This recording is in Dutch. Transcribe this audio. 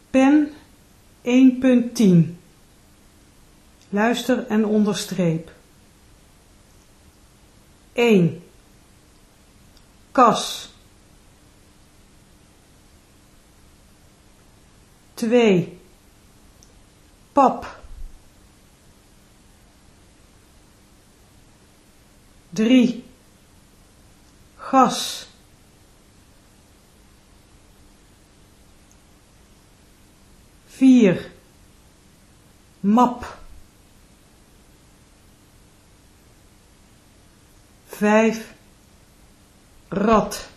Pen 1.10. Luister en onderstreep. 1. Kas. 2. Pap. 3. Gas. 4. Map. 5. Rad.